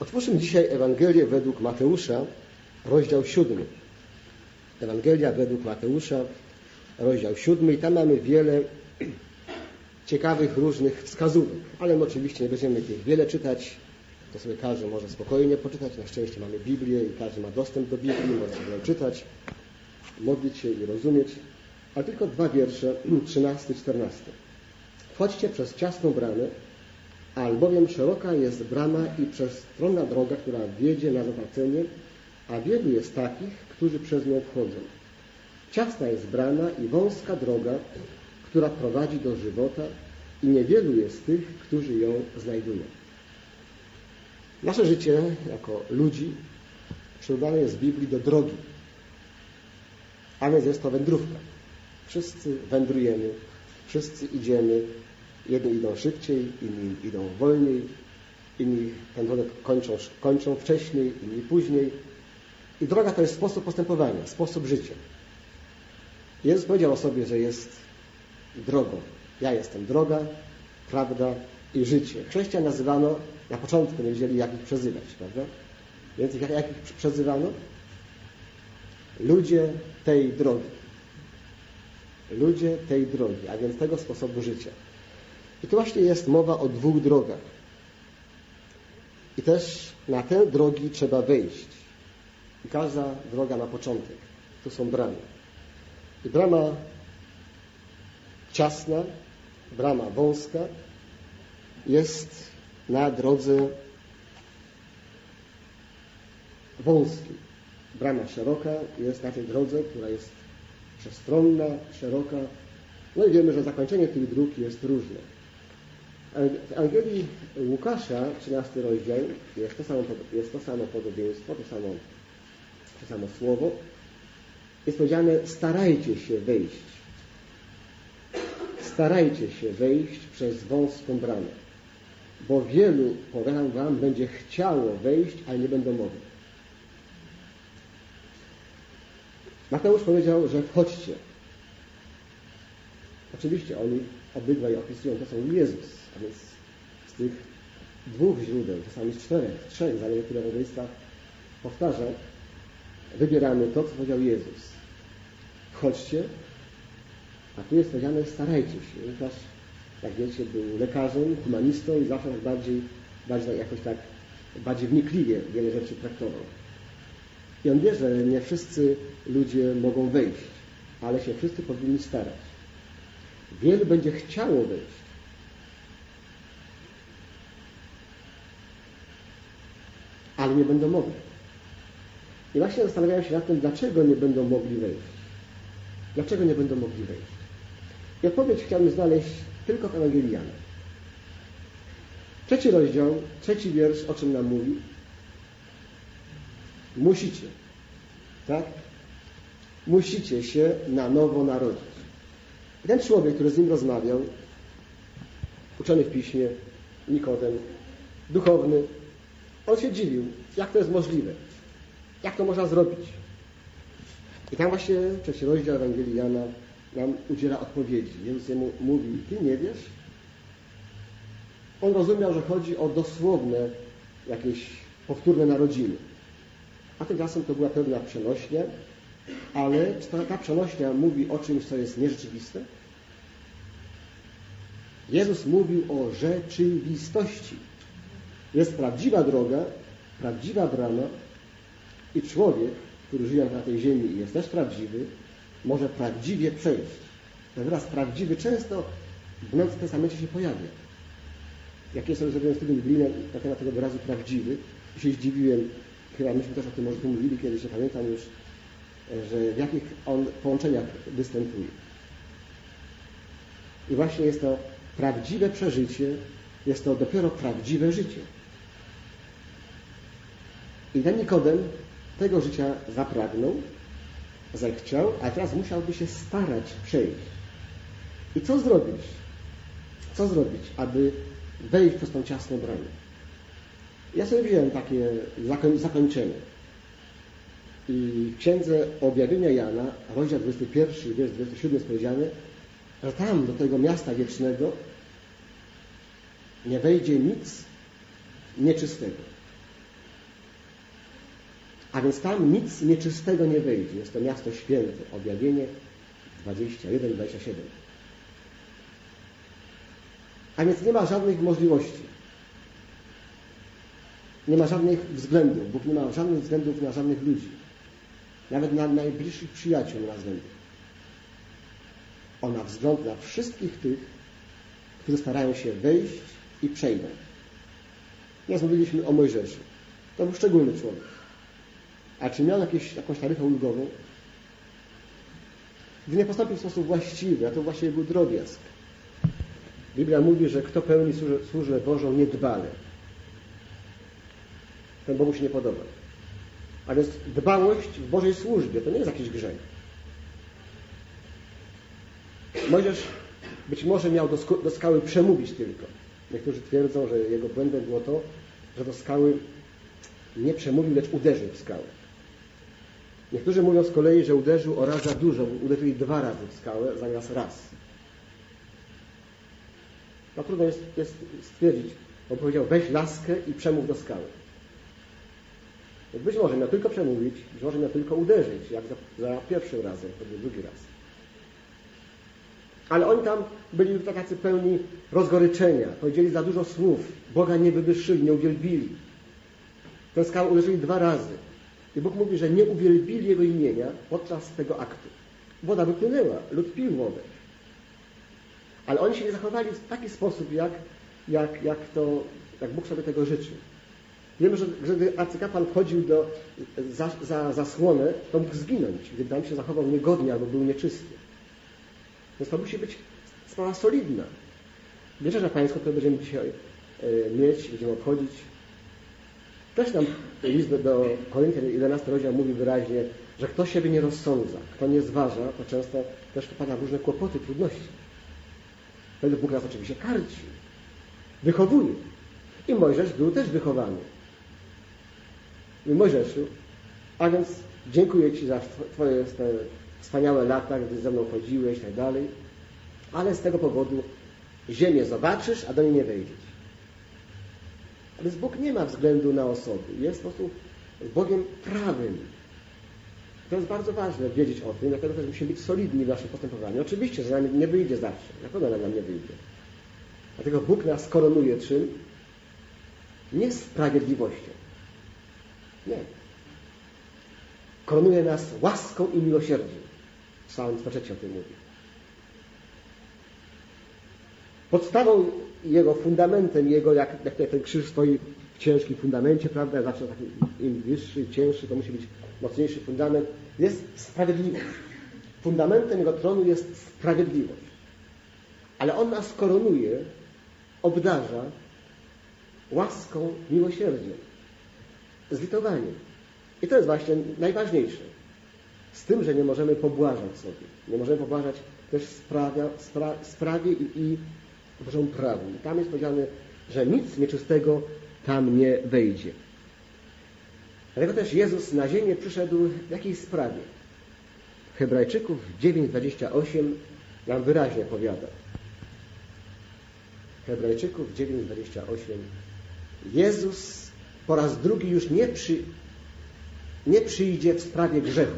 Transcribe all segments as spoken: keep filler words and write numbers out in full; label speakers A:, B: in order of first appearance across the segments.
A: Otwórzmy dzisiaj Ewangelię według Mateusza, rozdział siódmy. Ewangelia według Mateusza, rozdział siódmy i tam mamy wiele ciekawych, różnych wskazówek, ale my oczywiście nie będziemy tych wiele czytać, to sobie każdy może spokojnie poczytać. Na szczęście mamy Biblię i każdy ma dostęp do Biblii, może sobie czytać, modlić się i rozumieć. Ale tylko dwa wiersze, trzynasty, czternasty. Wchodźcie przez ciasną bramę, albowiem szeroka jest brama i przestronna droga, która wiedzie na zatracenie, a wielu jest takich, którzy przez nią wchodzą. Ciasna jest brama i wąska droga, która prowadzi do żywota, i niewielu jest tych, którzy ją znajdują. Nasze życie jako ludzi przyrównane jest w Biblii do drogi, a więc jest to wędrówka. Wszyscy wędrujemy, wszyscy idziemy. Jedni idą szybciej, inni idą wolniej, inni tę drogę kończą, kończą wcześniej, inni później. I droga to jest sposób postępowania, sposób życia. Jezus powiedział o sobie, że jest drogą. Ja jestem droga, prawda i życie. Chrześcijan nazywano, na początku nie wiedzieli, jak ich przezywać, prawda? Więc jak, jak ich przezywano? Ludzie tej drogi. Ludzie tej drogi, a więc tego sposobu życia. I tu właśnie jest mowa o dwóch drogach. I też na te drogi trzeba wejść. I każda droga ma początek. Tu są bramy. I brama ciasna, brama wąska jest na drodze wąskiej. Brama szeroka jest na tej drodze, która jest przestronna, szeroka. No i wiemy, że zakończenie tych dróg jest różne. W Ewangelii Łukasza, trzynasty rozdział, jest to samo, jest to samo podobieństwo, to samo, to samo słowo. Jest powiedziane: starajcie się wejść. Starajcie się wejść przez wąską bramę, bo wielu, powiadam wam, będzie chciało wejść, ale nie będą mogli. Mateusz powiedział, że wchodźcie. Oczywiście oni obydwaj opisują to, co mówi Jezus, a więc z tych dwóch źródeł, czasami z czterech, trzech, zależy które rodzeństwa powtarza, wybieramy to, co powiedział Jezus. Wchodźcie, a tu jest powiedziane: starajcie się. Łukasz, jak wiecie, był lekarzem, humanistą i zawsze tak bardziej, bardziej jakoś tak bardziej wnikliwie wiele rzeczy traktował. I on wie, że nie wszyscy ludzie mogą wejść, ale się wszyscy powinni starać. Wielu będzie chciało wejść. Ale nie będą mogli. I właśnie zastanawiają się nad tym, dlaczego nie będą mogli wejść. Dlaczego nie będą mogli wejść? I odpowiedź chciałbym znaleźć tylko w Ewangelii Jana. Trzeci rozdział, trzeci wiersz, o czym nam mówi? Musicie. Tak? Musicie się na nowo narodzić. I ten człowiek, który z nim rozmawiał, uczony w piśmie, Nikodem, duchowny, on się dziwił, jak to jest możliwe. Jak to można zrobić? I tam właśnie trzeci rozdział Ewangelii Jana nam udziela odpowiedzi. Jezus jemu mówi: ty nie wiesz? On rozumiał, że chodzi o dosłowne jakieś powtórne narodziny. A tymczasem to była pewna przenośnia, ale czy ta, ta przenośnia mówi o czymś, co jest nierzeczywiste? Jezus mówił o rzeczywistości. Jest prawdziwa droga, prawdziwa brama i człowiek, który żyje na tej ziemi i jest też prawdziwy, może prawdziwie przejść. Ten wyraz prawdziwy często w Nowym Testamencie się pojawia. Jak ja sobie zrobiłem studium biblijne na temat tego wyrazu prawdziwy, i się zdziwiłem, chyba myśmy też o tym może tu mówili kiedyś, nie pamiętam już, że w jakich on połączeniach występuje. I właśnie jest to prawdziwe przeżycie, jest to dopiero prawdziwe życie. I ten Nikodem tego życia zapragnął, zechciał, a teraz musiałby się starać przejść. I co zrobić? Co zrobić, aby wejść przez tą ciasną bramę? Ja sobie wziąłem takie zakoń, zakończenie. I w Księdze Objawienia Jana, rozdział dwudziesty pierwszy, wiersz dwudziesty siódmy jest powiedziane, że tam do tego miasta wiecznego nie wejdzie nic nieczystego. A więc tam nic nieczystego nie wejdzie. Jest to miasto święte. Objawienie dwadzieścia jeden, dwadzieścia siedem. A więc nie ma żadnych możliwości. Nie ma żadnych względów. Bóg nie ma żadnych względów na żadnych ludzi. Nawet na najbliższych przyjaciół nie ma względów. On ma wzgląd na wszystkich tych, którzy starają się wejść i przejdą. Teraz mówiliśmy o Mojżeszu. To był szczególny człowiek. A czy miał jakieś, jakąś taryfę ulgową? Gdy nie postąpił w sposób właściwy, a to właściwie był drobiazg. Biblia mówi, że kto pełni służbę Bożą niedbale, ten Bogu się nie podoba. A więc dbałość w Bożej służbie to nie jest jakiś grzech. Mojżesz być może miał do, do skały przemówić tylko. Niektórzy twierdzą, że jego błędem było to, że do skały nie przemówił, lecz uderzył w skałę. Niektórzy mówią z kolei, że uderzył o raz za dużo, uderzyli dwa razy w skałę zamiast raz. No trudno jest, jest stwierdzić, bo powiedział weź laskę i przemów do skały. Być może miał tylko przemówić, być może miał tylko uderzyć, jak za, za pierwszym razem, to był drugi raz. Ale oni tam byli tacy pełni rozgoryczenia, powiedzieli za dużo słów, Boga nie wywyższyli, nie uwielbili. Tę skałę uderzyli dwa razy. I Bóg mówi, że nie uwielbili Jego imienia podczas tego aktu. Woda wypłynęła, lud pił wodę. Ale oni się nie zachowali w taki sposób, jak, jak, jak, to, jak Bóg sobie tego życzył. Wiemy, że gdy arcykapłan wchodził do, za, za zasłonę, to mógł zginąć, gdy tam się zachował niegodnie albo był nieczysty. Więc to musi być sprawa solidna. Wieczerzę Pańską, którą będziemy dzisiaj e, mieć, będziemy obchodzić. Też nam list do Koryntian, jedenasty rozdział mówi wyraźnie, że kto siebie nie rozsądza, kto nie zważa, to często też wpada w różne kłopoty, trudności. Wtedy Bóg nas oczywiście karci, wychowuje. I Mojżesz był też wychowany. I Mojżeszu, a więc dziękuję Ci za Twoje te wspaniałe lata, gdy ze mną chodziłeś i tak dalej, ale z tego powodu ziemię zobaczysz, a do niej nie wejdziesz. A więc Bóg nie ma względu na osoby. Jest po prostu Bogiem prawym. To jest bardzo ważne wiedzieć o tym, dlatego też musimy być solidni w naszym postępowaniu. Oczywiście, że nam nie wyjdzie zawsze. Na pewno nam nie wyjdzie. Dlatego Bóg nas koronuje czym? Nie sprawiedliwością. Nie. Koronuje nas łaską i miłosierdziem. Psalm sto trzy o tym mówi. Podstawą jego fundamentem, jego, jak, jak ten krzyż stoi w ciężkim fundamencie, prawda, zawsze taki im wyższy i cięższy, to musi być mocniejszy fundament, jest sprawiedliwość. Fundamentem jego tronu jest sprawiedliwość. Ale on nas koronuje, obdarza łaską, miłosierdziem, zlitowaniem. I to jest właśnie najważniejsze. Z tym, że nie możemy pobłażać sobie. Nie możemy pobłażać też sprawia, spra, sprawie i, i Bożemu prawu. I tam jest powiedziane, że nic nieczystego tam nie wejdzie. Dlatego też Jezus na ziemię przyszedł w jakiej sprawie? Hebrajczyków dziewięć dwadzieścia osiem nam wyraźnie powiada. Hebrajczyków dziewięć dwadzieścia osiem. Jezus po raz drugi już nie, przy, nie przyjdzie w sprawie grzechu.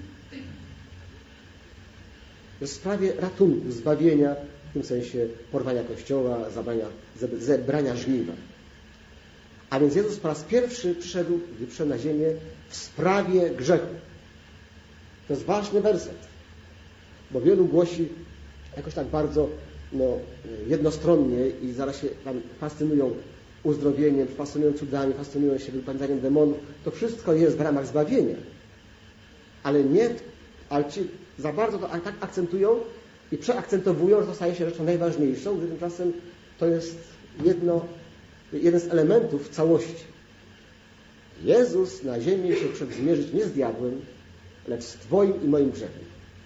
A: W sprawie ratunku, zbawienia, w tym sensie porwania Kościoła, zabrania, zebrania żniwa. A więc Jezus po raz pierwszy przyszedł, gdy przyszedł na ziemię, w sprawie grzechu. To jest ważny werset, bo wielu głosi jakoś tak bardzo no, jednostronnie i zaraz się tam fascynują uzdrowieniem, fascynują cudami, fascynują się wypędzaniem demonów. To wszystko jest w ramach zbawienia. Ale nie, ale ci za bardzo to tak akcentują i przeakcentowują, że to staje się rzeczą najważniejszą, gdy tymczasem to jest jedno, jeden z elementów całości. Jezus na ziemi się przyszedł zmierzyć nie z diabłem, lecz z Twoim i moim grzechem.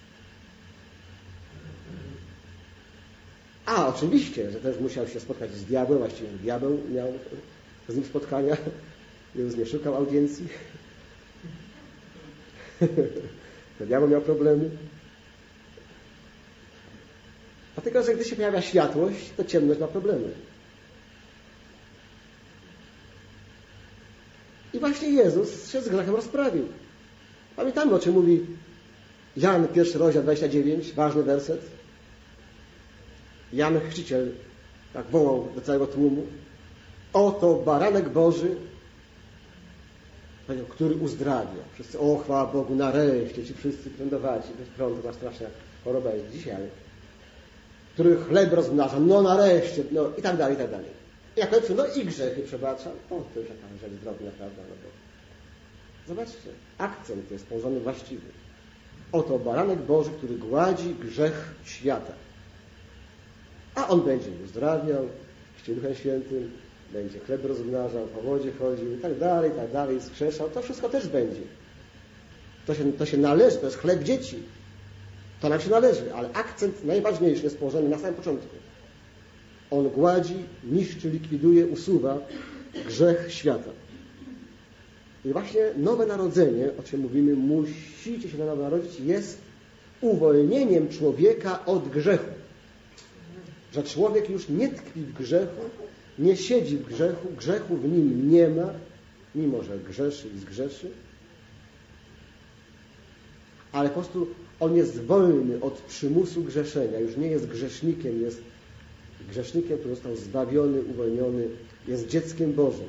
A: A oczywiście, że też musiał się spotkać z diabłem, właściwie diabeł miał z nim spotkania. Jezus nie szukał audiencji. To diabeł miał problemy. Dlatego, że gdy się pojawia światłość, to ciemność ma problemy. I właśnie Jezus się z grzechem rozprawił. Pamiętamy, o czym mówi Jan, pierwszy rozdział, dwudziesty dziewiąty, ważny werset. Jan Chrzciciel tak wołał do całego tłumu: oto baranek Boży, który uzdrawia. Wszyscy, o chwała Bogu, nareszcie ci wszyscy prądowaci, bez prądu, ta straszna choroba jest dzisiaj, ale który chleb rozmnaża, no nareszcie, no i tak dalej, i tak dalej. I jak końcu, no i grzechy przebacza, o, to już jaka rzecz drobna, prawda, no bo zobaczcie, akcent jest położony właściwy. Oto baranek Boży, który gładzi grzech świata. A On będzie uzdrawiał, chrzcił Duchem Świętym, będzie chleb rozmnażał, po wodzie chodził i tak dalej, i tak dalej, skrzeszał. To wszystko też będzie. To się, to się należy, to jest chleb dzieci. To nam się należy, ale akcent najważniejszy jest położony na samym początku. On gładzi, niszczy, likwiduje, usuwa grzech świata. I właśnie nowe narodzenie, o czym mówimy, musicie się na nowo narodzić, jest uwolnieniem człowieka od grzechu. Że człowiek już nie tkwi w grzechu, nie siedzi w grzechu, grzechu w nim nie ma, mimo że grzeszy i zgrzeszy. Ale po prostu on jest wolny od przymusu grzeszenia. Już nie jest grzesznikiem, jest grzesznikiem, który został zbawiony, uwolniony, jest dzieckiem Bożym.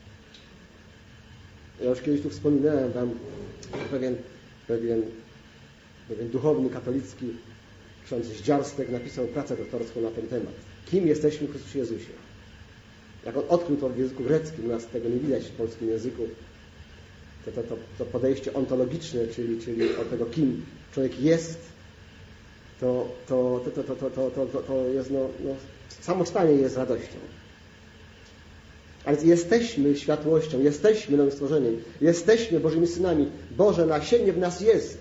A: Ja już kiedyś tu wspominałem wam, pewien, pewien, pewien duchowny katolicki, ksiądz Zdziarstek, napisał pracę doktorską na ten temat. Kim jesteśmy w Chrystusie Jezusie? Jak on odkrył to w języku greckim, u nas tego nie widać w polskim języku, to, to, to, to podejście ontologiczne, czyli, czyli od tego, kim człowiek jest, to, to, to, to, to, to, to, to, to jest, no, no, samo stanie jest radością. Ale jesteśmy światłością, jesteśmy nowym stworzeniem, jesteśmy Bożymi synami. Boże nasienie w nas jest.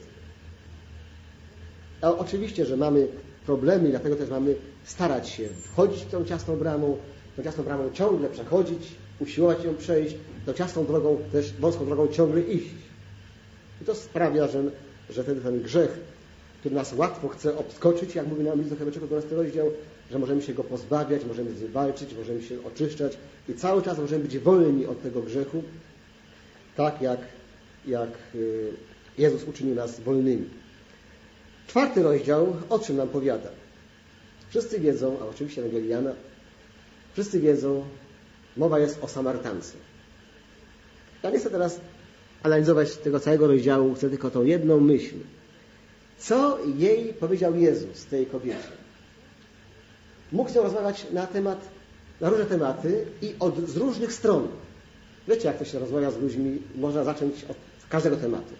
A: A oczywiście, że mamy problemy, dlatego też mamy starać się wchodzić tą ciasną bramą, tą ciasną bramą ciągle przechodzić, usiłować ją przejść, tą ciasną drogą, też wąską drogą ciągle iść. I to sprawia, że, że ten, ten grzech, który nas łatwo chce obskoczyć, jak mówi nam list do Hebrajczyków, dwunasty rozdział, że możemy się go pozbawiać, możemy z nim walczyć, możemy się oczyszczać i cały czas możemy być wolni od tego grzechu, tak jak, jak Jezus uczynił nas wolnymi. Czwarty rozdział o czym nam powiada? Wszyscy wiedzą, a oczywiście Ewangelii Jana, wszyscy wiedzą, mowa jest o Samarytance. Ja nie chcę teraz analizować tego całego rozdziału, chcę tylko tą jedną myśl. Co jej powiedział Jezus, tej kobiecie? Mógł z nią rozmawiać na temat, na różne tematy i od, z różnych stron. Wiecie, jak to się rozmawia z ludźmi, można zacząć od każdego tematu.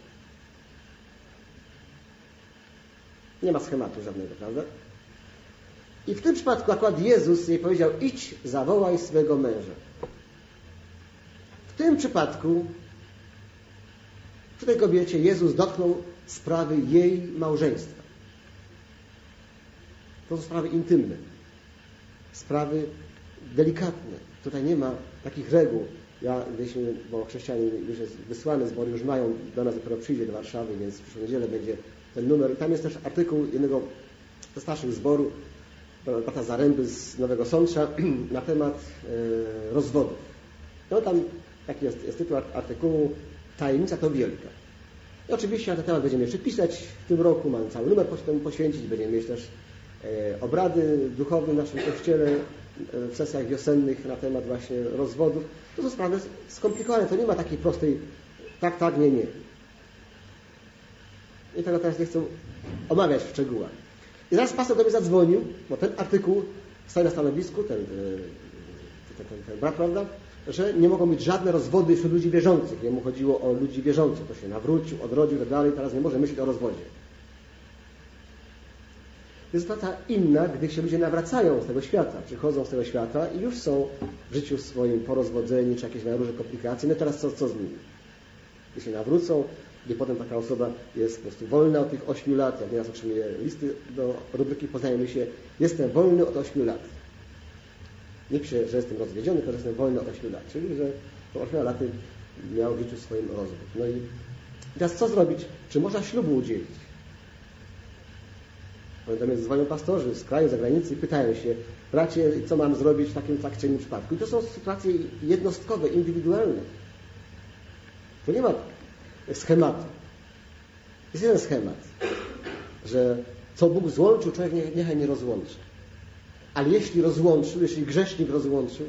A: Nie ma schematu żadnego, prawda? I w tym przypadku akurat Jezus jej powiedział: idź, zawołaj swego męża. W tym przypadku przy tej kobiecie Jezus dotknął sprawy jej małżeństwa. To są sprawy intymne, sprawy delikatne. Tutaj nie ma takich reguł. Ja, gdyśmy, bo chrześcijanie już jest wysłany, zbory już mają, do nas dopiero przyjdzie do Warszawy, więc w przyszłą niedzielę będzie ten numer. I tam jest też artykuł jednego ze starszych zboru, brata Zaręby z Nowego Sącza, na temat e, rozwodów. No tam taki jest, jest tytuł artykułu: Tajemnica to wielka. I oczywiście na ten temat będziemy jeszcze pisać w tym roku, mamy cały numer temu poświęcić, będziemy mieć też e, obrady duchowne w naszym kościele e, w sesjach wiosennych na temat właśnie rozwodów. To są sprawy skomplikowane, to nie ma takiej prostej tak, tak, nie, nie. I tego teraz nie chcę omawiać w szczegółach. I zaraz pastor do mnie zadzwonił, bo ten artykuł stoi na stanowisku, ten, ten, ten, ten brat, prawda, że nie mogą być żadne rozwody wśród ludzi wierzących. Jemu chodziło o ludzi wierzących. To się nawrócił, odrodził i tak dalej. Teraz nie może myśleć o rozwodzie. Jest sytuacja inna, gdy się ludzie nawracają z tego świata, przychodzą z tego świata i już są w życiu swoim porozwodzeni, czy jakieś mają różne komplikacje. No teraz co, co z nimi? Gdy się nawrócą, gdy potem taka osoba jest po prostu wolna od tych ośmiu lat, jak nieraz otrzymuję listy do rubryki Poznajemy się, jestem wolny od ośmiu lat. Nie piszę, że jestem rozwiedziony, tylko że jestem wolny od ośmiu lat. Czyli, że po ośmiu latach miał w życiu swoim rozwód. No i teraz co zrobić? Czy można ślubu udzielić? Natomiast dzwonią pastorzy z kraju, z zagranicy i pytają się: bracie, co mam zrobić w takim tak czy innym przypadku? I to są sytuacje jednostkowe, indywidualne. Tu nie ma schematu. Jest jeden schemat, że co Bóg złączył, człowiek nie, niechaj nie rozłączy. Ale jeśli rozłączył, jeśli grzesznik rozłączył,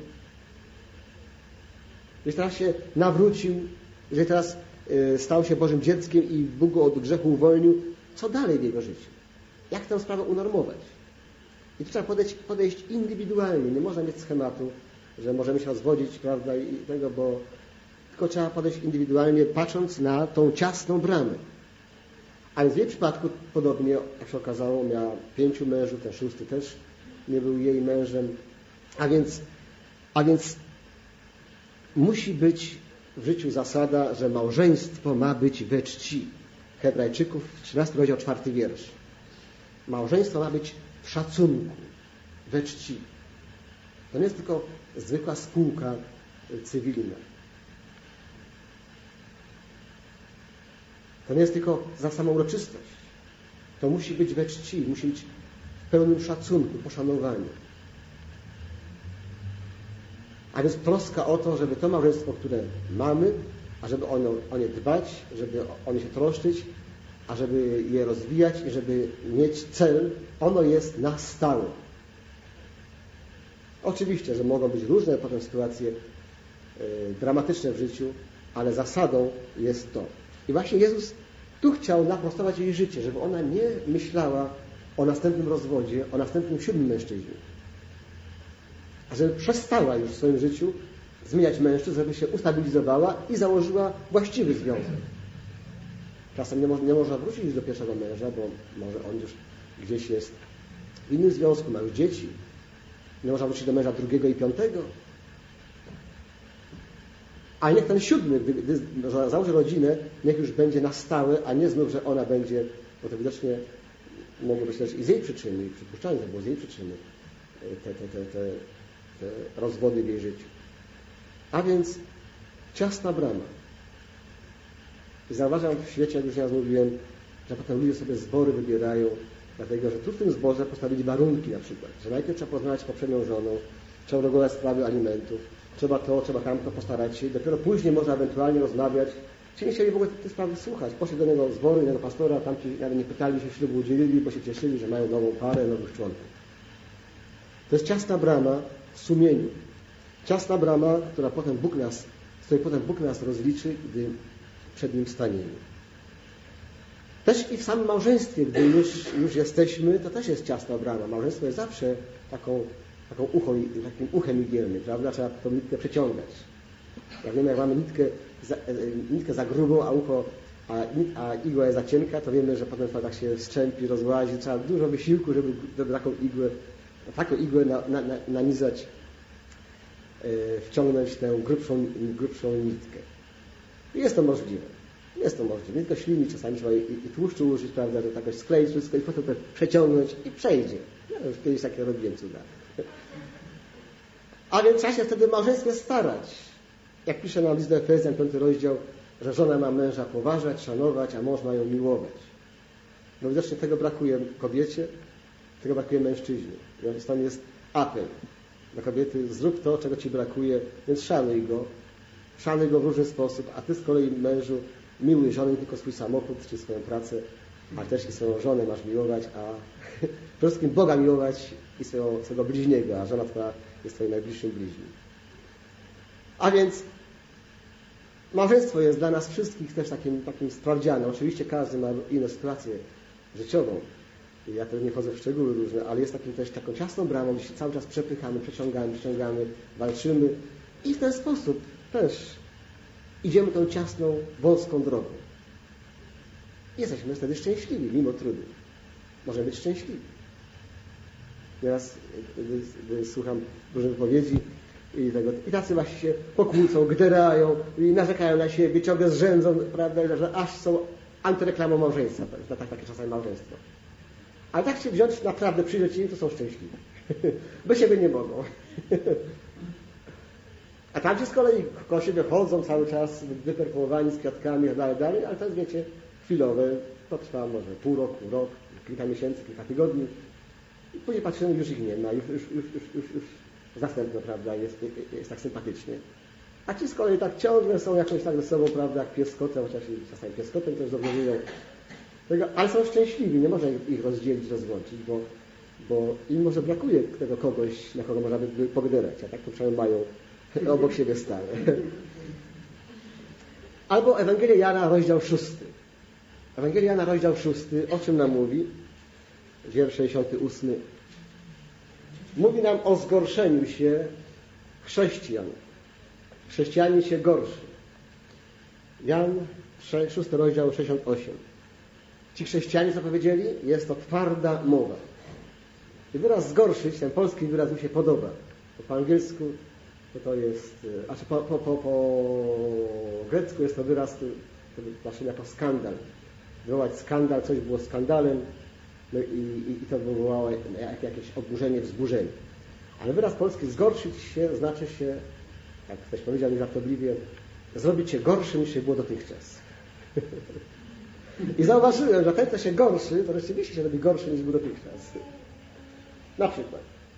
A: jeśli teraz się nawrócił, jeżeli teraz y, stał się Bożym dzieckiem i Bóg go od grzechu uwolnił, co dalej w jego życiu? Jak tę sprawę unormować? I tu trzeba podejść, podejść indywidualnie. Nie można mieć schematu, że możemy się rozwodzić, prawda, i tego, bo tylko trzeba podejść indywidualnie, patrząc na tą ciasną bramę. Ale w jej przypadku podobnie, jak się okazało, miała pięciu mężów, ten szósty też nie był jej mężem. A więc, a więc musi być w życiu zasada, że małżeństwo ma być we czci. Hebrajczyków, trzynasty rozdział, czwarty wiersz. Małżeństwo ma być w szacunku, we czci. To nie jest tylko zwykła spółka cywilna. To nie jest tylko za samą uroczystość. To musi być we czci, musi być w pełnym szacunku, poszanowaniu. A więc troska o to, żeby to małżeństwo, które mamy, a żeby o, o nie dbać, żeby o nie się troszczyć, a żeby je rozwijać i żeby mieć cel, ono jest na stałe. Oczywiście, że mogą być różne potem sytuacje y, dramatyczne w życiu, ale zasadą jest to. I właśnie Jezus tu chciał naprostować jej życie, żeby ona nie myślała o następnym rozwodzie, o następnym siódmym mężczyźnie. A żeby przestała już w swoim życiu zmieniać mężczyzn, żeby się ustabilizowała i założyła właściwy związek. Czasem nie, mo- nie można wrócić już do pierwszego męża, bo może on już gdzieś jest w innym związku, ma już dzieci. Nie można wrócić do męża drugiego i piątego. Ale niech ten siódmy, gdy, gdy założy rodzinę, niech już będzie na stałe, a nie znów, że ona będzie, bo to widocznie mogło być też i z jej przyczyny, i przypuszczalnie to było z jej przyczyny, te, te, te, te, te rozwody w jej życiu. A więc ciasna brama. I zauważam w świecie, jak już raz mówiłem, że potem ludzie sobie zbory wybierają, dlatego że tu w tym zborze postawili warunki na przykład, że najpierw trzeba poznać z poprzednią żoną, trzeba uregulować sprawy alimentów, trzeba to, trzeba tamto, postarać się, dopiero później można ewentualnie rozmawiać. Ci nie chcieli w ogóle tej sprawy słuchać. Poszli do innego zboru, innego pastora, tamci nawet nie pytali się, ślubu udzielili, bo się cieszyli, że mają nową parę, nowych członków. To jest ciasna brama w sumieniu. Ciasna brama, która potem Bóg nas, z której potem Bóg nas rozliczy, gdy przed Nim staniemy. Też i w samym małżeństwie, gdy już, już jesteśmy, to też jest ciasna brama. Małżeństwo jest zawsze taką, taką uchą, takim uchem igielnym, prawda? Trzeba tą nitkę przeciągać. Jak wiemy, jak mamy nitkę za, nitkę za grubą, a ucho, a, a igła jest za cienka, to wiemy, że potem tak się strzępi, rozłazi. Trzeba dużo wysiłku, żeby, żeby taką igłę, taką igłę na, na, na, nanizać, yy, wciągnąć tę grubszą, grubszą nitkę. I jest to możliwe. Jest to możliwe. Nie tylko ślini, czasami trzeba i, i tłuszczu użyć, prawda, żeby tak skleić wszystko i potem to przeciągnąć i przejdzie. Ja już kiedyś takie robiłem cuda. A więc trzeba się wtedy w małżeństwie starać. Jak pisze nam list do Efezjan, piąty rozdział, że żona ma męża poważać, szanować, a mąż ma ją miłować. No widocznie tego brakuje kobiecie, tego brakuje mężczyźnie. I stąd jest apel do kobiety, zrób to, czego ci brakuje, więc szanuj go. Szanuj go w różny sposób, a ty z kolei, mężu, miłuj żonę, nie tylko swój samochód czy swoją pracę, ale też i swoją żonę masz miłować, a przede wszystkim Boga miłować i swojego, swojego bliźniego, a żona twoja jest twoim najbliższym bliźnim. A więc małżeństwo jest dla nas wszystkich też takim, takim sprawdzianem. Oczywiście każdy ma inną sytuację życiową. Ja też nie wchodzę w szczegóły różne, ale jest takim też taką ciasną bramą, gdzie się cały czas przepychamy, przeciągamy, przeciągamy, walczymy i w ten sposób też idziemy tą ciasną, wąską drogą. Jesteśmy wtedy szczęśliwi, mimo trudów. Możemy być szczęśliwi. Teraz gdy, gdy słucham różnych wypowiedzi i tego, i tacy właśnie się pokłócą, gderają i narzekają na siebie, ciągle zrzędzą, prawda, że aż są antyreklamą małżeństwa, to tak, takie czasami małżeństwo. Ale tak się wziąć naprawdę przyjrzeć im, to są szczęśliwi. Bez siebie nie mogą. A tam się z kolei koło siebie chodzą cały czas, wyperfumowani z kwiatkami i dalej, dalej, ale to jest, wiecie, chwilowe. To trwa może pół roku, rok, kilka miesięcy, kilka tygodni. I później patrzymy, już ich nie ma, już, już, już, już, już, już zastępno, prawda, jest, jest tak sympatycznie. A ci z kolei tak ciągle są jakoś tak ze sobą, prawda, jak pies z kotem, chociaż czasami pies z kotem też dobrze żyją. Ale są szczęśliwi, nie można ich rozdzielić, rozłączyć, bo, bo im może brakuje tego kogoś, na kogo można by pogderać, a tak to przynajmniej mają obok siebie stale. Albo Ewangelia Jana, rozdział szósty. Ewangelia Jana, rozdział szósty, o czym nam mówi? Wiersz sześćdziesiąty ósmy. Mówi nam o zgorszeniu się chrześcijan. Chrześcijanin się gorszy. Jan, szósty rozdział, sześćdziesiąty ósmy. Ci chrześcijanie, co powiedzieli? Jest to twarda mowa. I wyraz zgorszyć, ten polski wyraz mi się podoba. Bo po angielsku to, to jest, a czy po, po, po, po grecku jest to wyraz, to właśnie jako skandal. Wywołać skandal, coś było skandalem, no i, i, i to wywołało jakieś oburzenie, wzburzenie. Ale wyraz polski zgorszyć się znaczy się, jak ktoś powiedział mi żartobliwie, zrobić się gorszym niż się było dotychczas. I zauważyłem, że ten, kto się gorszy, to rzeczywiście się robi gorszy niż był dotychczas. Na przykład.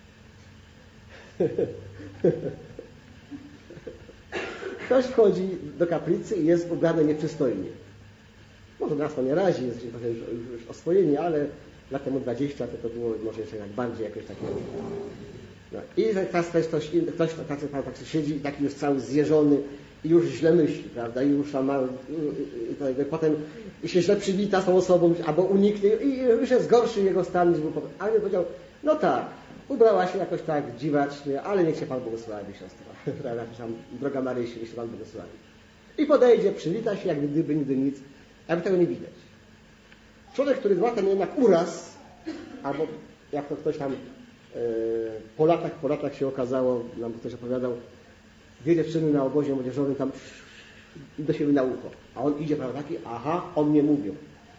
A: Ktoś wchodzi do kaplicy i jest ubrany nieprzystojnie. Może nas to nie razi, jesteśmy trochę już, już oswojeni, ale lat temu dwadzieścia to, to było może jeszcze tak bardziej jakoś takie. No. I teraz ktoś, ktoś, ktoś tacy, tacy siedzi taki już cały zjeżony i już źle myśli, prawda? I już ma, i to, i potem i się źle przywita z tą osobą, albo uniknie i już jest gorszy jego stan niż był potem. Ale powiedział, no tak, ubrała się jakoś tak dziwacznie, ale niech się Pan błogosławi, siostra. Prawda? Tam, droga Marysiu, niech się Pan błogosławi. I podejdzie, przywita się, jak gdyby nigdy nic, jakby tego nie widać. Człowiek, który ma ten jednak uraz, albo jak to ktoś tam e, po latach, po latach się okazało, nam ktoś opowiadał, dwie dziewczyny na obozie młodzieżowym tam do siebie na ucho. A on idzie, prawda, taki, aha, on nie mówią.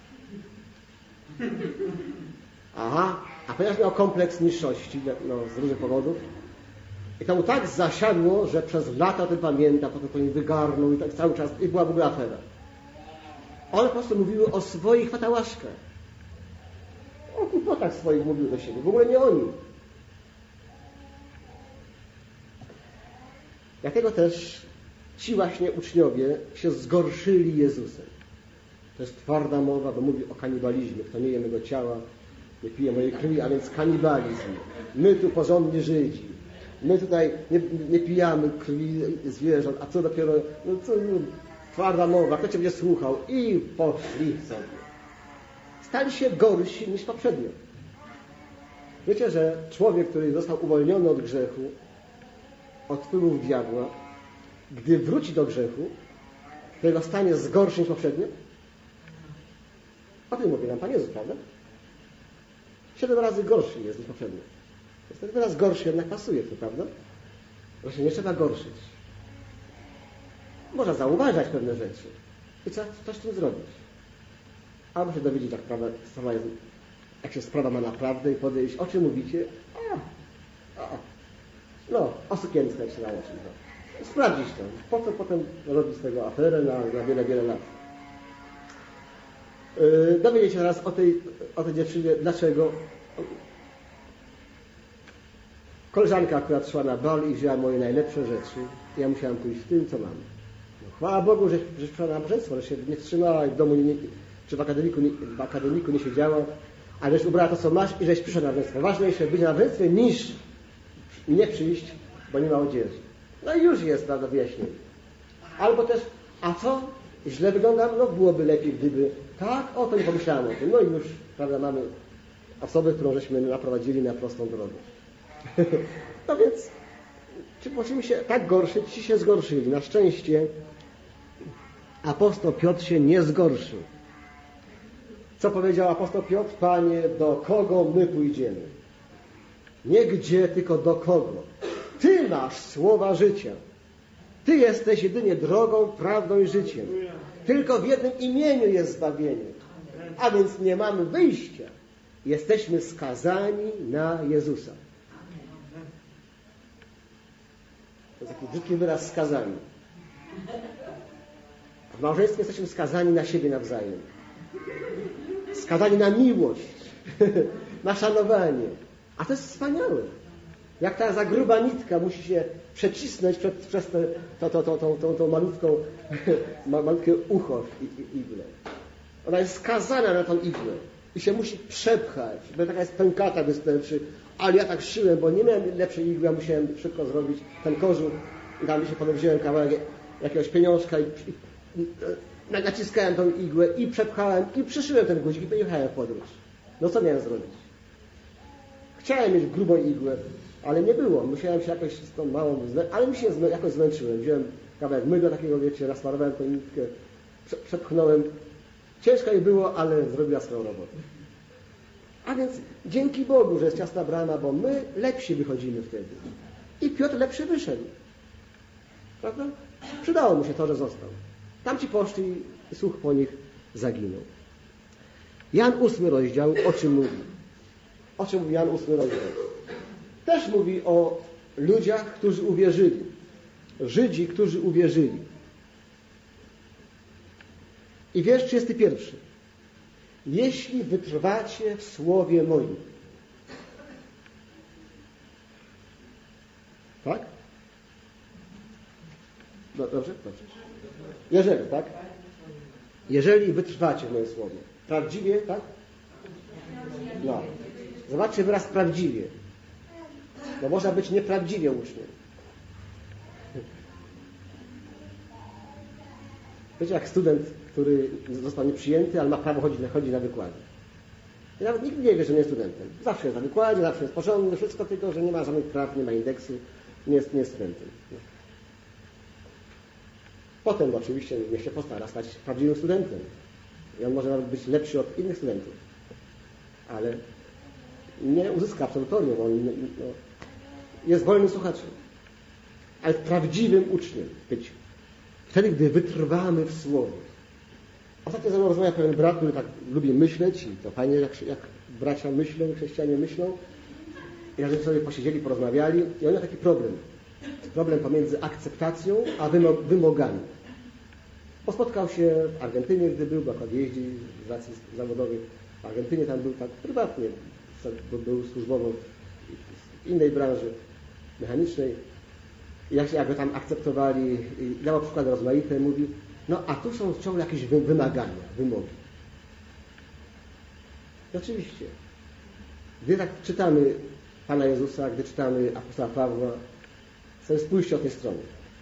A: Aha, a ponieważ miał kompleks niższości, no, z różnych powodów, i to mu tak zasiadło, że przez lata o tym pamięta, potem po nim wygarnął i tak cały czas, i była w ogóle afera. One po prostu mówiły o swoich fatałaszkach. O kłopotach swoich mówiły do siebie, w ogóle nie oni. Dlatego też ci właśnie uczniowie się zgorszyli Jezusem. To jest twarda mowa, bo mówi o kanibalizmie. Kto nie je mego ciała, nie pije mojej krwi, a więc kanibalizm. My tu porządni Żydzi. My tutaj nie, nie pijamy krwi zwierząt, a co dopiero, no co, no, twarda mowa, kto cię będzie słuchał? I poszli sobie. Stali się gorsi niż poprzednio. Wiecie, że człowiek, który został uwolniony od grzechu, od wpływów diabła, gdy wróci do grzechu, to jego stan jest gorszy niż poprzednio? O tym mówi nam Pan Jezus, prawda? Siedem razy gorszy jest niż poprzednio. Jest ten wyraz gorszy jednak pasuje tu, prawda? Właśnie nie trzeba gorszyć. Można zauważać pewne rzeczy i trzeba coś z tym zrobić. Albo się dowiedzieć, jak, prawa, sprawa jest, jak się sprawa ma naprawdę i podejść, o czym mówicie? A, a, no, o sukience jak się nauczyć. No. Sprawdzić to. Po co potem robić z tego aferę na, na wiele, wiele lat. Yy, dowiedzieć się teraz o tej, o tej dziewczynie, dlaczego. Koleżanka akurat szła na bal i wzięła moje najlepsze rzeczy. Ja musiałem pójść w tym, co mam. No, chwała Bogu, że, że przyszła na nabożeństwo, że się nie wstrzymała i w domu, nie, czy w akademiku, nie, w akademiku nie siedziała, ale żeś ubrała to, co masz i żeś przyszła na nabożeństwo. Ważniejsze być na nabożeństwie niż nie przyjść, bo nie ma odzieży. No i już jest, prawda, wyjaśnienie. Albo też, a co? Źle wyglądam? No byłoby lepiej, gdyby tak, o to nie pomyślałem o tym. No i już, prawda, mamy osobę, którą żeśmy naprowadzili na prostą drogę. No więc, czy możemy się tak gorszyć? Ci się zgorszyli. Na szczęście apostoł Piotr się nie zgorszył. Co powiedział apostoł Piotr? Panie, do kogo my pójdziemy? Nie gdzie, tylko do kogo. Ty masz słowa życia. Ty jesteś jedynie drogą, prawdą i życiem. Tylko w jednym imieniu jest zbawienie. A więc nie mamy wyjścia. Jesteśmy skazani na Jezusa. To jest taki brzydki wyraz, skazani. W małżeństwie jesteśmy skazani na siebie nawzajem. Skazani na miłość, na szanowanie. A to jest wspaniałe. Jak ta za gruba nitka musi się przecisnąć przed, przez te, to, to, to, to, to, to malutką, malutkie ucho w igle. Ona jest skazana na tą iglę i się musi przepchać, bo taka jest pękata wystarczy. Ale ja tak szyłem, bo nie miałem lepszej igły, ja musiałem szybko zrobić ten kożuch i tam się potem wziąłem kawałek jakiegoś pieniążka i, i, i naciskałem tą igłę i przepchałem i przyszyłem ten guzik i pojechałem w podróż. No co miałem zrobić? Chciałem mieć grubą igłę, ale nie było. Musiałem się jakoś z tą małą, ale mi się jakoś zmęczyłem. Wziąłem kawałek mydła takiego, wiecie, nasmarowałem tą nitkę, przepchnąłem. Ciężko jej było, ale zrobiła swoją robotę. A więc dzięki Bogu, że jest ciasna brama, bo my lepsi wychodzimy wtedy. I Piotr lepszy wyszedł. Prawda? Przydało mu się to, że został. Tamci poszli i słuch po nich zaginął. Jan ósmy rozdział o czym mówi? O czym mówi Jan ósmy rozdział? Też mówi o ludziach, którzy uwierzyli. Żydzi, którzy uwierzyli. I wiersz trzydziesty pierwszy. Jeśli wytrwacie w słowie moim. Tak? No, dobrze? Dobrze. Jeżeli, tak? Jeżeli wytrwacie w moim słowie. Prawdziwie, tak? No. Zobaczcie wyraz prawdziwie. Bo można być nieprawdziwie uczniem. Wiecie, jak student, który został nieprzyjęty, ale ma prawo chodzić na, chodzić na wykłady. I nawet nikt nie wie, że nie jest studentem. Zawsze jest na wykładzie, zawsze jest porządny, wszystko, tylko że nie ma żadnych praw, nie ma indeksu, nie jest, nie jest studentem. Potem oczywiście niech się postara stać prawdziwym studentem. I on może nawet być lepszy od innych studentów. Ale nie uzyska absolutorium. On no, jest wolnym słuchaczem. Ale prawdziwym uczniem być. Wtedy, gdy wytrwamy w słowie. Ostatnio ze mną rozmawia pewien brat, który tak lubi myśleć i to fajnie, jak, jak bracia myślą, chrześcijanie myślą. I razem sobie posiedzieli, porozmawiali i on miał taki problem. Problem pomiędzy akceptacją a wymogami. Bo spotkał się w Argentynie, gdy był, bo akurat jeździ z racji zawodowych. W Argentynie tam był tak prywatnie, był służbowo w innej branży mechanicznej. I jak, jak go tam akceptowali i dawał przykłady rozmaite, mówi, no a tu są ciągle jakieś wymagania, wymogi. I oczywiście, gdy tak czytamy Pana Jezusa, gdy czytamy apostoła Pawła, sobie spójrzcie o tej stronie.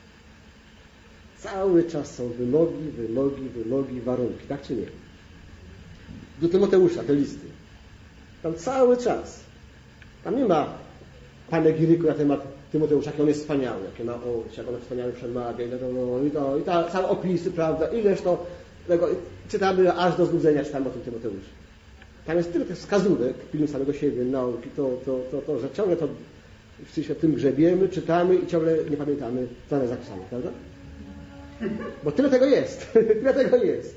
A: Cały czas są wymogi, wymogi, wymogi, warunki, tak czy nie? Do Tymoteusza, te listy. Tam cały czas. Tam nie ma panegiryku na temat Tymoteusza, jak on jest wspaniały, jakie ma oczy, jak on wspaniały przemawia, i to, i to, i ta, całe opisy, prawda, ileż to, tego, czytamy aż do znudzenia, czytamy o tym Tymoteuszu. Tam jest tyle tych wskazówek, pilnu samego siebie, nauki, to, to, to, to, że ciągle to się w tym grzebiemy, czytamy i ciągle nie pamiętamy, co jest zapisane, prawda? Bo tyle tego jest, tyle tego jest.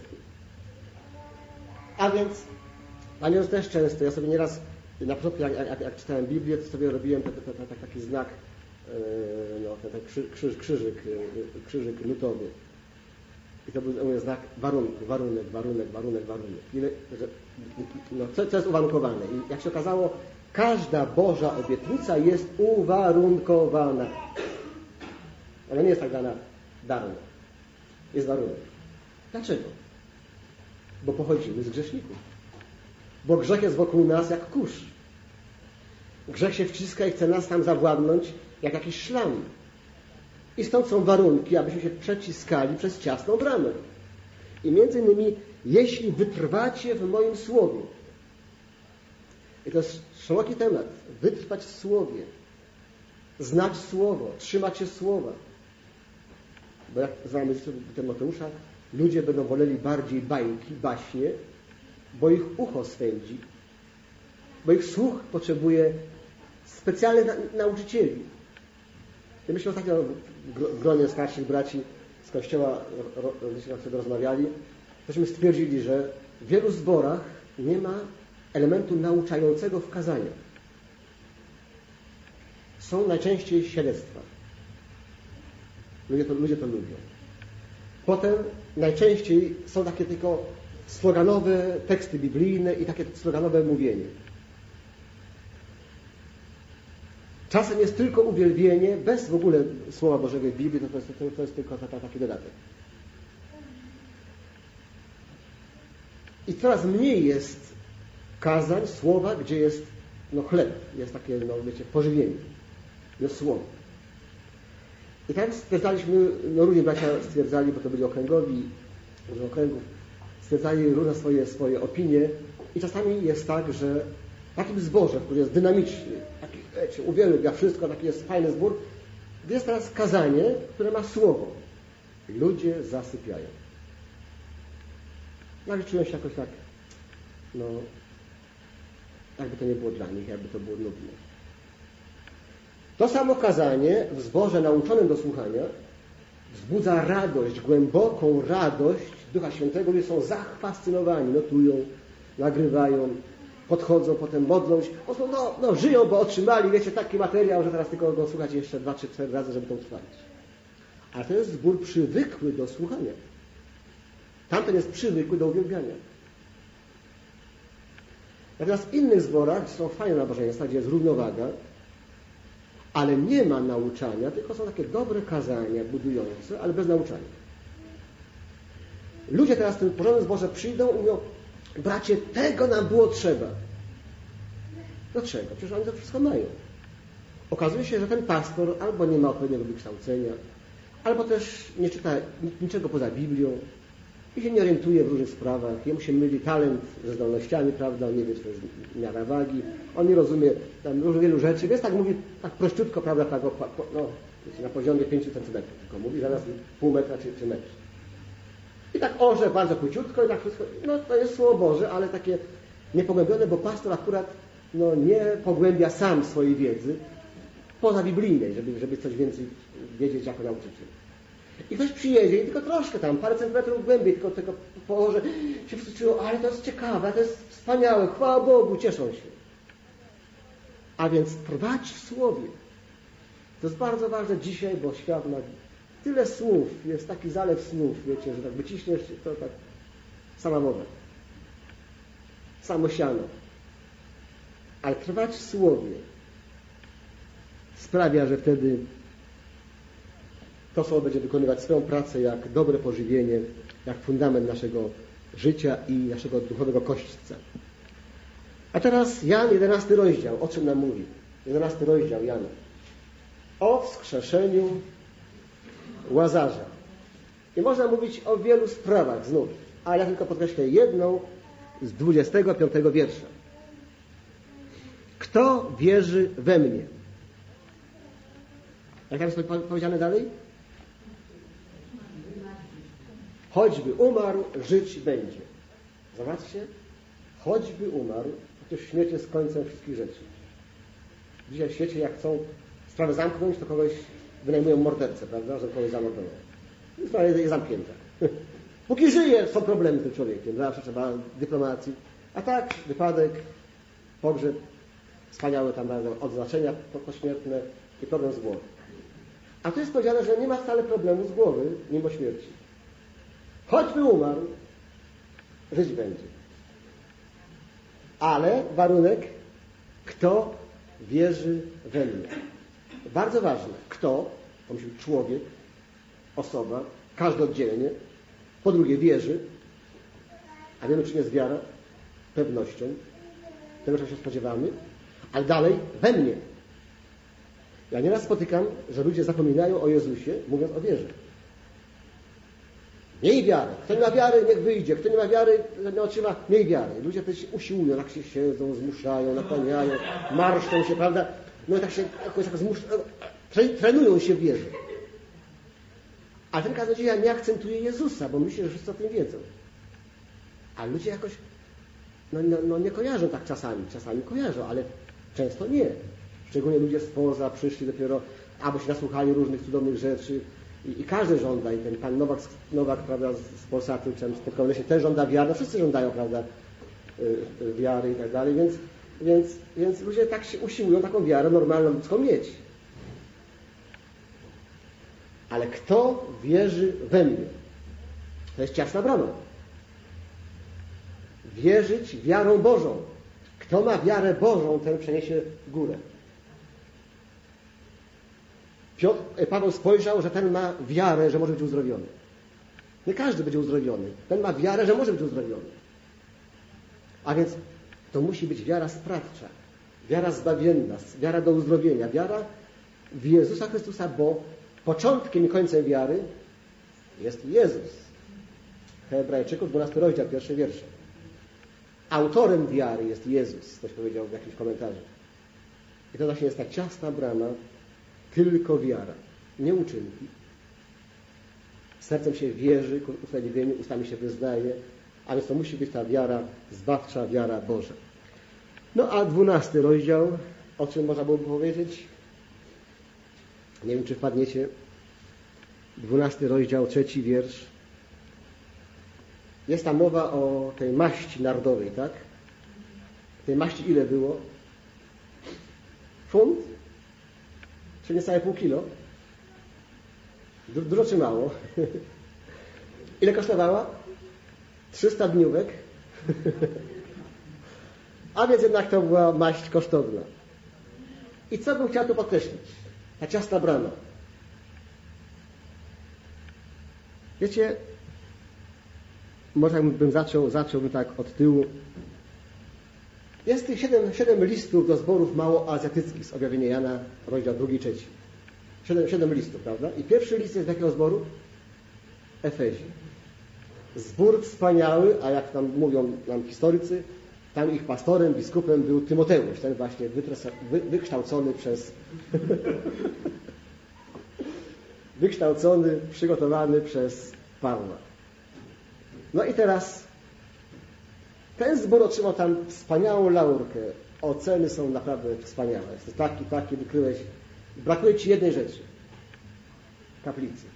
A: A więc, a więc też często, ja sobie nieraz, na początku jak, jak, jak czytałem Biblię, to sobie robiłem te, te, te, te, taki znak, no, ten, ten krzyż, krzyżyk, krzyżyk lutowy. I to był mój znak warunku, warunek, warunek, warunek, warunek. Ile, że, no, co, co jest uwarunkowane. I jak się okazało, każda Boża obietnica jest uwarunkowana. Ona nie jest tak dana darmo. Jest warunek. Dlaczego? Bo pochodzimy z grzeszników. Bo grzech jest wokół nas jak kurz. Grzech się wciska i chce nas tam zawładnąć jak jakiś szlam. I stąd są warunki, abyśmy się przeciskali przez ciasną bramę. I między innymi, jeśli wytrwacie w moim słowie. I to jest szeroki temat. Wytrwać w słowie. Znać słowo. Trzymać się słowa. Bo jak znamy z Tymoteusza, ludzie będą woleli bardziej bajki, baśnie, bo ich ucho swędzi. Bo ich słuch potrzebuje specjalnych na- nauczycieli. I myśmy ostatnio w gronie starszych braci z kościoła wtedy rozmawiali, tośmy stwierdzili, że w wielu zborach nie ma elementu nauczającego w kazaniach. Są najczęściej świadectwa. Ludzie to, ludzie to lubią. Potem najczęściej są takie tylko sloganowe teksty biblijne i takie sloganowe mówienie. Czasem jest tylko uwielbienie, bez w ogóle Słowa Bożego w Biblii, to jest, to, to jest tylko taki dodatek. I coraz mniej jest kazań, słowa, gdzie jest no, chleb, jest takie, no wiecie, pożywienie, jest słowo. I tak stwierdzaliśmy, no różni bracia stwierdzali, bo to byli okręgowi, różnych okręgów, stwierdzali różne swoje, swoje opinie i czasami jest tak, że takim zborze, który jest dynamiczny, taki, wiecie, uwielbia wszystko, taki jest fajny zbór, jest teraz kazanie, które ma słowo. Ludzie zasypiają. Nawet czują się jakoś tak, no, jakby to nie było dla nich, jakby to było nudne. To samo kazanie w zborze nauczonym do słuchania wzbudza radość, głęboką radość Ducha Świętego, ludzie są zafascynowani, notują, nagrywają, podchodzą, potem modlą się, no, no żyją, bo otrzymali, wiecie, taki materiał, że teraz tylko go słuchać jeszcze dwa, trzy, cztery razy, żeby to utrwalić. Ale to jest zbór przywykły do słuchania. Tamten jest przywykły do uwielbiania. Natomiast w innych zborach są fajne nabożeństwa, gdzie jest równowaga, ale nie ma nauczania, tylko są takie dobre kazania, budujące, ale bez nauczania. Ludzie teraz w tym porządnym zborze przyjdą i mówią, bracie, tego nam było trzeba. Dlaczego? Przecież oni to wszystko mają. Okazuje się, że ten pastor albo nie ma odpowiedniego wykształcenia, albo też nie czyta niczego poza Biblią i się nie orientuje w różnych sprawach. Jemu się myli talent ze zdolnościami, prawda? On nie wie, co jest miara wagi. On nie rozumie tam różnych wielu rzeczy, więc tak mówi tak prościutko, prawda? Tak, no, na poziomie pięciu centymetrów tylko mówi, zamiast pół metra czy, czy metr. I tak orze bardzo króciutko i tak wszystko. No to jest Słowo Boże, ale takie niepogłębione, bo pastor akurat no, nie pogłębia sam swojej wiedzy poza biblijnej, żeby, żeby coś więcej wiedzieć jako nauczyciel. I ktoś przyjedzie i tylko troszkę tam, parę centymetrów głębiej, tylko tego położy, się wszyscy czują, ale to jest ciekawe, to jest wspaniałe, chwała Bogu, cieszą się. A więc prowadź w Słowie. To jest bardzo ważne dzisiaj, bo świat ma tyle słów, jest taki zalew słów, wiecie, że tak wyciśniesz, to tak sama mowa. Samo siano. Ale trwać w Słowie sprawia, że wtedy to Słowo będzie wykonywać swoją pracę jak dobre pożywienie, jak fundament naszego życia i naszego duchowego kośćca. A teraz Jan, jedenasty rozdział. O czym nam mówi? jedenasty rozdział Jana. O wskrzeszeniu Łazarza. I można mówić o wielu sprawach znów, ale ja tylko podkreślę jedną z dwudziestego piątego wiersza. Kto wierzy we mnie? Jak tam jest powiedziane dalej? Choćby umarł, żyć będzie. Zobaczcie, choćby umarł, przecież śmierć jest końcem wszystkich rzeczy. Dzisiaj w świecie, jak chcą sprawę zamknąć, to kogoś wynajmują mordercę, prawda, żeby kogoś zamordował. Sprawa jest zamknięta. Póki żyje, są problemy z tym człowiekiem. Zawsze trzeba dyplomacji. A tak, wypadek, pogrzeb, wspaniałe tam odznaczenia pośmiertne i problem z głową. A tu jest powiedziane, że nie ma wcale problemu z głowy, mimo śmierci. Choćby umarł, żyć będzie. Ale warunek, kto wierzy we mnie. Bardzo ważne. Kto? To musi być człowiek, osoba, każdy oddzielnie. Po drugie wierzy. A wiemy, czym jest wiara? Pewnością. Tego, czego się spodziewamy. Ale dalej we mnie. Ja nieraz spotykam, że ludzie zapominają o Jezusie, mówiąc o wierze. Miej wiarę. Kto nie ma wiary, niech wyjdzie. Kto nie ma wiary, nie otrzyma, miej wiarę. Ludzie wtedy się usiłują, tak się siedzą, zmuszają, nakłaniają, marszczą się, prawda? No i tak się jakoś tak zmuszają, trenują się w wierze. A ten kaznodzieja nie akcentuje Jezusa, bo myślę, że wszyscy o tym wiedzą. A ludzie jakoś no, no, no nie kojarzą tak czasami. Czasami kojarzą, ale często nie. Szczególnie ludzie spoza przyszli dopiero, albo się nasłuchali różnych cudownych rzeczy. I, i każdy żąda. I ten pan Nowak, Nowak prawda, z Polsatu, czy z Pekowy się też żąda wiary. No wszyscy żądają, prawda, yy, wiary i tak dalej. Więc, więc, więc ludzie tak się usiłują taką wiarę normalną ludzką mieć. Ale kto wierzy we mnie? To jest ciasna brama. Wierzyć wiarą Bożą. Kto ma wiarę Bożą, ten przeniesie górę. Piotr, Paweł spojrzał, że ten ma wiarę, że może być uzdrowiony. Nie każdy będzie uzdrowiony. Ten ma wiarę, że może być uzdrowiony. A więc to musi być wiara sprawcza, wiara zbawienna, wiara do uzdrowienia, wiara w Jezusa Chrystusa, bo początkiem i końcem wiary jest Jezus. Hebrajczyków, dwunasty rozdział, pierwszy wiersz. Autorem wiary jest Jezus, ktoś powiedział w jakimś komentarzu. I to właśnie jest ta ciasna brama, tylko wiara, nie uczynki. Sercem się wierzy ku usprawiedliwieniu, ustami się wyznaje, a więc to musi być ta wiara zbawcza, wiara Boża. No a dwunasty rozdział, o czym można byłoby powiedzieć? Nie wiem, czy wpadniecie. Dwunasty rozdział, trzeci wiersz. Jest tam mowa o tej maści narodowej, tak? Tej maści ile było? Funt? Czy niecałe pół kilo? Du- dużo czy mało? Ile kosztowała? trzysta dniówek. A więc jednak to była maść kosztowna. I co bym chciał tu podkreślić? Ta ciasna brama. Wiecie, może bym zaczął, zacząłbym tak od tyłu. Jest tych siedem, siedem listów do zborów małoazjatyckich z objawienia Jana, rozdział drugi, trzeci. Siedem, siedem listów, prawda? I pierwszy list jest z jakiego zboru? Efezji. Zbór wspaniały, a jak tam mówią nam historycy, tam ich pastorem, biskupem był Tymoteusz, ten właśnie wytresa, wy, wykształcony przez wykształcony, przygotowany przez Pawła. No i teraz ten zbór otrzymał tam wspaniałą laurkę. Oceny są naprawdę wspaniałe. Jest taki, taki, wykryłeś. Brakuje ci jednej rzeczy. Kaplicy.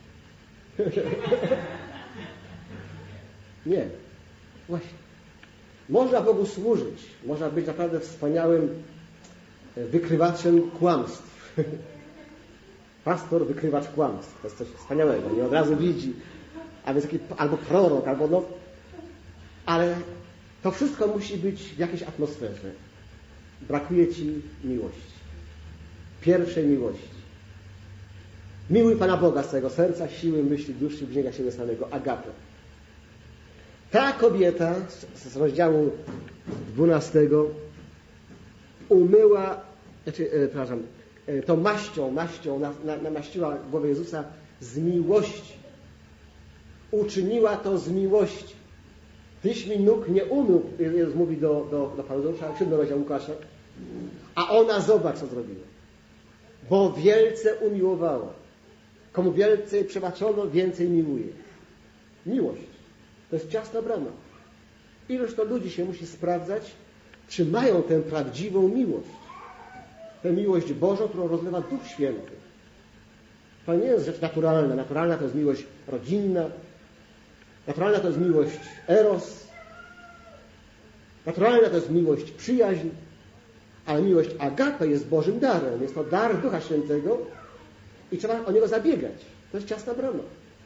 A: Nie. Właśnie. Można Bogu służyć. Można być naprawdę wspaniałym wykrywaczem kłamstw. Pastor, wykrywacz kłamstw. To jest coś wspaniałego. Nie od razu widzi. A więc taki, albo prorok, albo no. Ale to wszystko musi być w jakiejś atmosferze. Brakuje ci miłości. Pierwszej miłości. Miłuj Pana Boga z całego serca, siły, myśli, duszy, brzmienia siebie samego. Agapę. Ta kobieta z rozdziału dwunastego umyła, znaczy, e, przepraszam, e, tą maścią, maścią na, na, namaściła głowę Jezusa z miłości. Uczyniła to z miłości. Tyś mi nóg nie umył, Jezus mówi do, do, do Faryzeusza, siódmy rozdział Łukasza, a ona zobacz, co zrobiła. Bo wielce umiłowała. Komu wielce przebaczono, więcej miłuje. Miłość. To jest ciasna brama. Ilość to ludzi się musi sprawdzać, czy mają tę prawdziwą miłość. Tę miłość Bożą, którą rozlewa Duch Święty. To nie jest rzecz naturalna. Naturalna to jest miłość rodzinna. Naturalna to jest miłość eros. Naturalna to jest miłość przyjaźń. Ale miłość agape jest Bożym darem. Jest to dar Ducha Świętego i trzeba o niego zabiegać. To jest ciasna brama.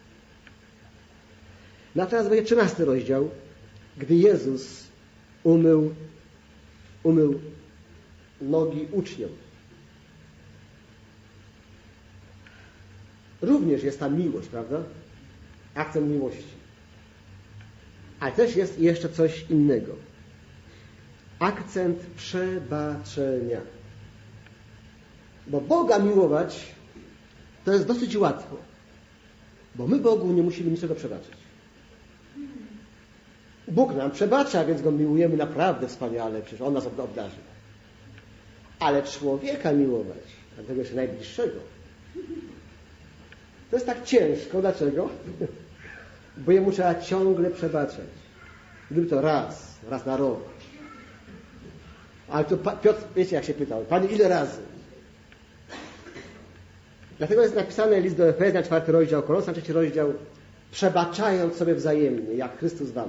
A: No a teraz będzie trzynasty rozdział, gdy Jezus umył, umył nogi uczniom. Również jest ta miłość, prawda? Akcent miłości. Ale też jest jeszcze coś innego. Akcent przebaczenia. Bo Boga miłować to jest dosyć łatwo. Bo my Bogu nie musimy niczego przebaczyć. Bóg nam przebacza, więc Go miłujemy naprawdę wspaniale. Przecież On nas obdarzy. Ale człowieka miłować, dlatego jeszcze najbliższego, to jest tak ciężko. Dlaczego? Bo jemu trzeba ciągle przebaczać. Gdyby to raz, raz na rok. Ale to Piotr, wiecie jak się pytał, Panie, ile razy? Dlatego jest napisany list do Efezjan, czwarty rozdział, Kolosan, trzeci rozdział, przebaczając sobie wzajemnie, jak Chrystus wam.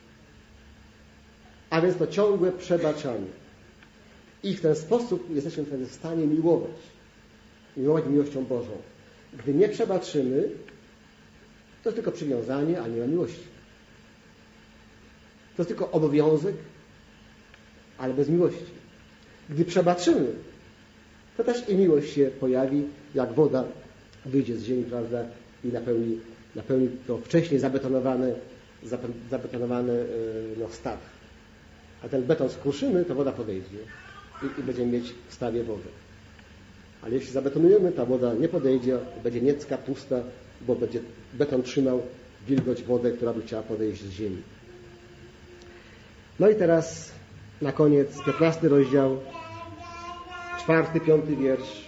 A: A więc to ciągłe przebaczanie. I w ten sposób jesteśmy wtedy w stanie miłować. Miłować miłością Bożą. Gdy nie przebaczymy, to jest tylko przywiązanie, a nie ma miłości. To jest tylko obowiązek, ale bez miłości. Gdy przebaczymy, to też i miłość się pojawi jak woda wyjdzie z ziemi, prawda, i napełni, napełni to wcześniej zabetonowane, zabetonowane no, staw. A ten beton skruszymy, to woda podejdzie i, i będziemy mieć w stawie wodę. Ale jeśli zabetonujemy, ta woda nie podejdzie, będzie niecka, pusta, bo będzie beton trzymał wilgoć, wodę, która by chciała podejść z ziemi. No i teraz na koniec piętnasty rozdział, czwarty, piąty wiersz.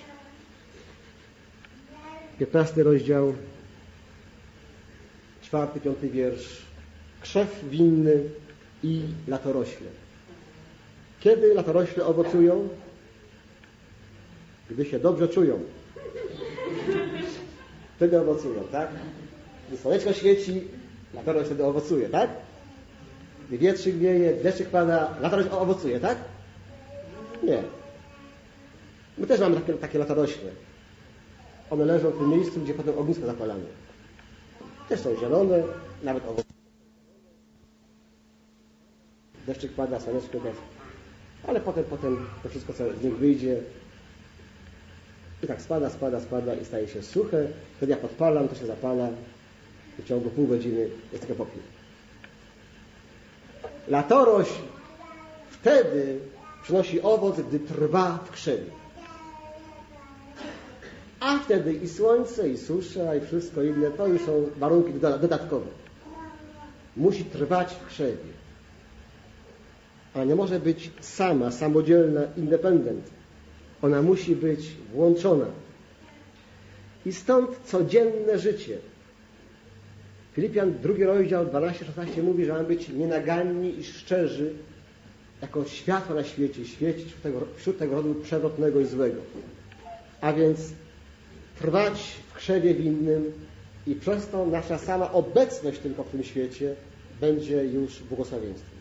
A: Piętnasty rozdział, czwarty, piąty wiersz. Krzew winny i latorośle. Kiedy latorośle owocują? Gdy się dobrze czują. Wtedy owocują, tak? Gdy słoneczko świeci, latorośl wtedy owocuje, tak? Gdy wietrzyk wieje, deszczyk pada, latorośl owocuje, tak? Nie. My też mamy takie, takie latorośle. One leżą w tym miejscu, gdzie potem ognisko zapalamy. Też są zielone, nawet owocują. Deszczyk pada, słoneczko też. Ale potem, potem to wszystko, co z nich wyjdzie, i tak spada, spada, spada i staje się suche. Wtedy ja podpalam, to się zapala i w ciągu pół godziny jest tylko popiół. Latorośl wtedy przynosi owoc, gdy trwa w krzewie. A wtedy i słońce, i susza, i wszystko inne, to już są warunki dodatkowe. Musi trwać w krzewie. A nie może być sama, samodzielna, independent. Ona musi być włączona. I stąd codzienne życie. Filipian, drugi rozdział, dwanaście szesnaście mówi, że mamy być nienaganni i szczerzy, jako światło na świecie, świecić wśród tego, wśród tego rodu przewrotnego i złego. A więc trwać w krzewie winnym i przez to nasza sama obecność tylko w tym świecie będzie już błogosławieństwem.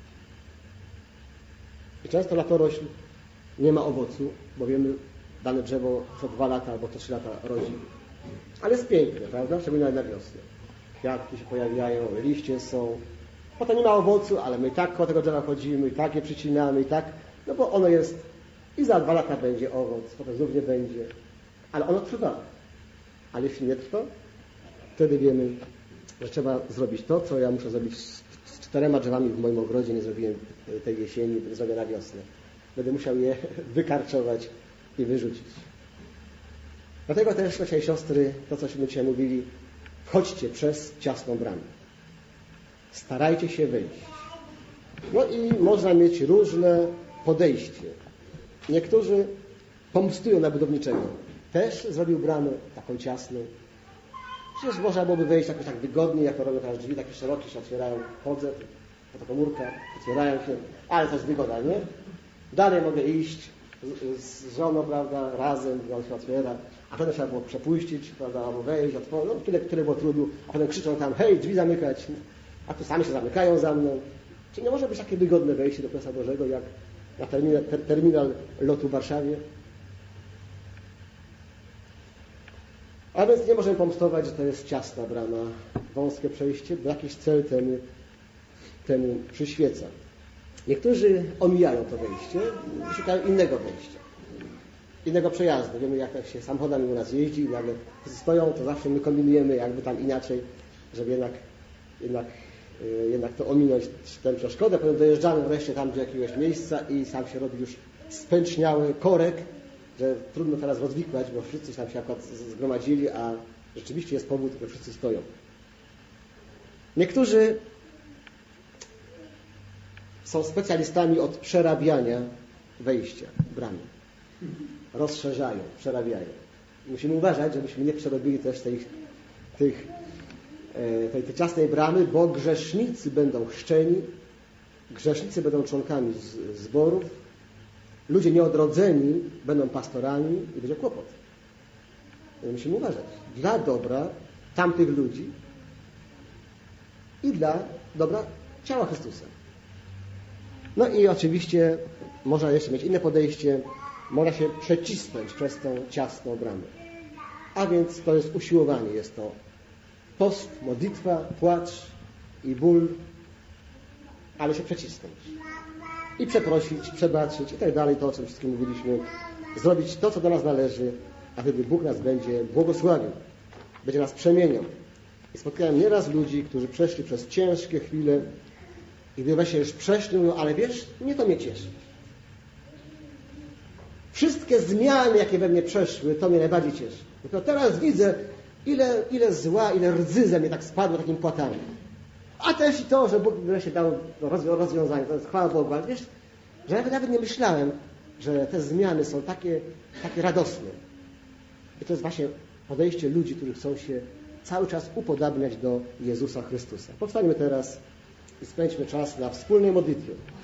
A: I często latorośl nie ma owocu, bo wiemy, dane drzewo co dwa lata albo co trzy lata rodzi. Ale jest piękne, prawda? Szczególnie na wiosnę. Kwiatki się pojawiają, liście są. Potem nie ma owocu, ale my i tak koło tego drzewa chodzimy, i tak je przycinamy, i tak, no bo ono jest i za dwa lata będzie owoc, potem znów nie będzie. Ale ono trwa. Ale jeśli nie trwa, wtedy wiemy, że trzeba zrobić to, co ja muszę zrobić z, z czterema drzewami w moim ogrodzie, nie zrobiłem tej jesieni, zrobię na wiosnę. Będę musiał je wykarczować i wyrzucić. Dlatego też, bracia i siostry, to, cośmy dzisiaj mówili, wchodźcie przez ciasną bramę. Starajcie się wejść. No i można mieć różne podejście. Niektórzy pomstują na budowniczego. Też zrobił bramę taką ciasną. Przecież można byłoby wejść jakoś tak wygodnie, jak to robią teraz drzwi, takie szerokie się otwierają. Chodzę, to komórka, otwierają się, ale to jest wygoda, nie? Dalej mogę iść z, z żoną, prawda, razem, on się otwiera, a potem trzeba było przepuścić, prawda, albo wejść, otworzyć, no tyle, tyle było trudu, a potem krzyczą tam, hej, drzwi zamykać, a tu sami się zamykają za mną. Czyli nie może być takie wygodne wejście do Królestwa Bożego, jak na terminal, ter, terminal lotu w Warszawie. A więc nie możemy pomstować, że to jest ciasna brama, wąskie przejście, bo jakiś cel temu, temu przyświeca. Niektórzy omijają to wejście i szukają innego wejścia, innego przejazdu. Wiemy, jak się samochodami u nas jeździ i nagle stoją, to zawsze my kombinujemy jakby tam inaczej, żeby jednak, jednak, yy, jednak to ominąć tę przeszkodę. Potem dojeżdżamy wreszcie tam do jakiegoś miejsca i sam się robi już spęczniały korek, że trudno teraz rozwikłać, bo wszyscy tam się akurat zgromadzili, a rzeczywiście jest powód, że wszyscy stoją. Niektórzy są specjalistami od przerabiania wejścia, bramy. Rozszerzają, przerabiają. Musimy uważać, żebyśmy nie przerobili też tej, tych, tej, tej ciasnej bramy, bo grzesznicy będą chrzczeni, grzesznicy będą członkami z, zborów, ludzie nieodrodzeni będą pastorami i będzie kłopot. Musimy uważać. Dla dobra tamtych ludzi i dla dobra ciała Chrystusa. No i oczywiście można jeszcze mieć inne podejście, można się przecisnąć przez tą ciasną bramę. A więc to jest usiłowanie, jest to post, modlitwa, płacz i ból, ale się przecisnąć. I przeprosić, przebaczyć i tak dalej, to o czym wszystkim mówiliśmy. Zrobić to, co do nas należy a wtedy Bóg nas będzie błogosławił, będzie nas przemieniał. I spotkałem nieraz ludzi, którzy przeszli przez ciężkie chwile i gdy właśnie już przeszli, mówią, ale wiesz, mnie to mnie cieszy. Wszystkie zmiany, jakie we mnie przeszły, to mnie najbardziej cieszy. Tylko teraz widzę, ile, ile zła, ile rdzy ze mnie tak spadło takim płataniem. A też i to, że Bóg wreszcie dał rozwiązanie, to jest chwała Bogu. Ale wiesz, że nawet, nawet nie myślałem, że te zmiany są takie, takie radosne. I to jest właśnie podejście ludzi, którzy chcą się cały czas upodabniać do Jezusa Chrystusa. Powstańmy teraz i spędźmy czas na wspólnej modlitwie.